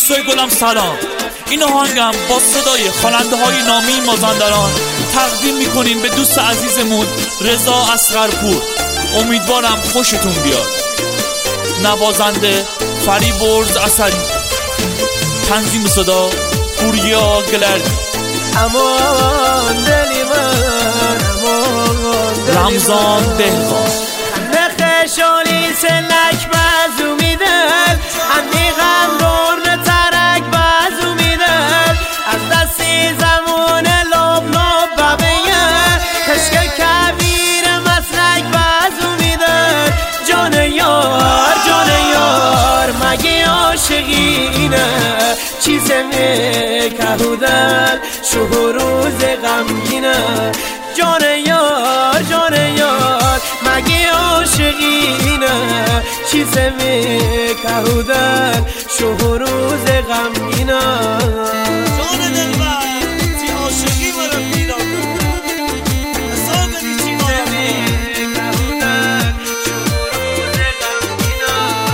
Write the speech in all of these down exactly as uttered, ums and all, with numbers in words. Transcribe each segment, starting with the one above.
دوستای گلم سلام. این آهنگم با صدای خواننده های نامی مازندران تقدیم میکنیم به دوست عزیزمون رضا اصغرپور. امیدوارم خوشتون بیاد. نوازنده فریبرز اثری، تنظیم صدا پوریا گلردی، امان دلی من امان دلی رمضان بهقان. نخشالی سلک بازو میدن امیغم دور ترک بازو میدن از دستی زمان لب لب ببیه کشک کبیر مسلک بازو میدن جان یار جان یار مگه عاشقینه چیز میکهودن شو روز غمگینه جان یار جان یار مگه عاشقینه چیز میکهودن شو روز غمگینه جان دلبر تی عاشقی برو پیدا کن حساب بدی چی میکهودن شو روز غمگینه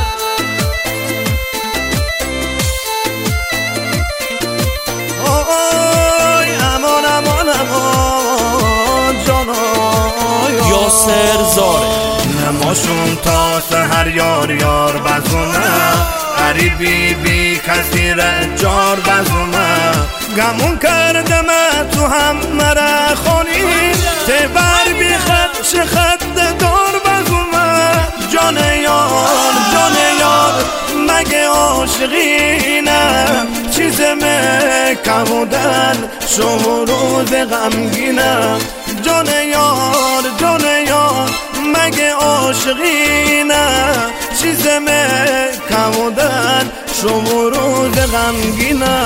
آی امان امان امان جانای یاسر زاره نماشون تا سهر یار یار بزونه غریبی بی کسی رجار بزونه گمون کردم تو هم مرا خونی تبر بی خط شخط دار بزونه جان یار جان یار مگه عاشقینه چیز میکهودن شو روز غمگینه جان یار جان یار مگه عاشقینه چیز میکهودن شو روز غمگینه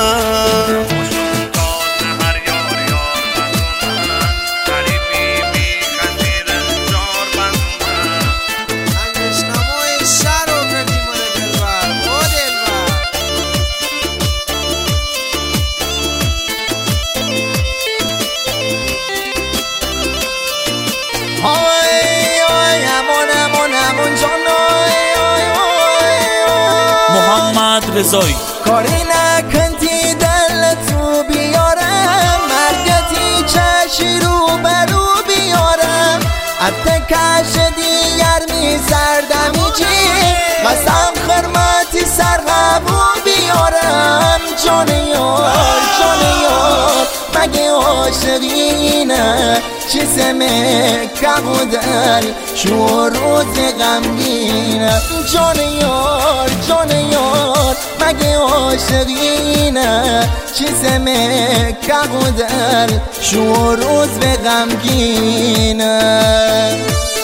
محمد رضایی کاری نکنی دل تو بیارم مرگتی چشی رو برو بیارم حتی کش دیگر می سردمی چی قسم خرمتی سرغبو بیارم جان یار جان یار مگه عاشقینه چیز میکهودن شو روز غمگینه جان یار جان یار مگه عاشقینه چیز میکهودن شو روز به غمگینه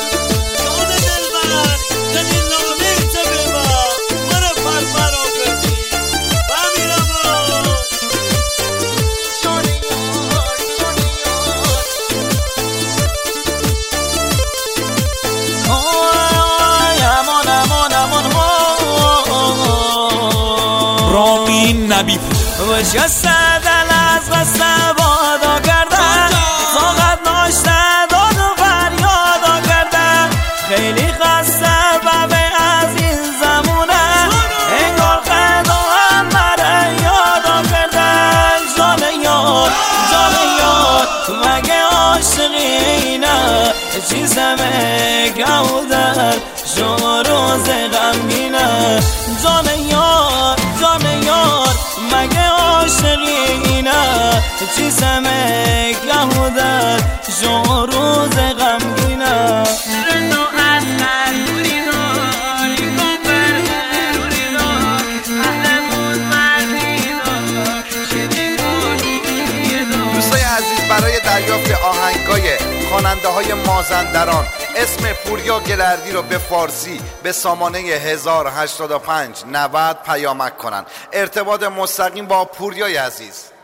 رامین نبی وشسته دل از قصه بادا کرده فقط ناشته داد و فریادا کرده خیلی خسته ببه از این زمونه انگار خدا هم بره یادا کرده جان یار جان یار مگه عاشقینه چیز میکهودن شو روز غمگینه جان یار جان یار مگه عاشقینه چیز میکهودن شو روز غمگینه دوستای عزیز، برای دریافت آهنگای خواننده های مازندران اسم پوریا گلردی رو به فارسی به سامانه هزار و هشتاد و پنج نود پیامک کنن. ارتباط مستقیم با پوریای عزیز.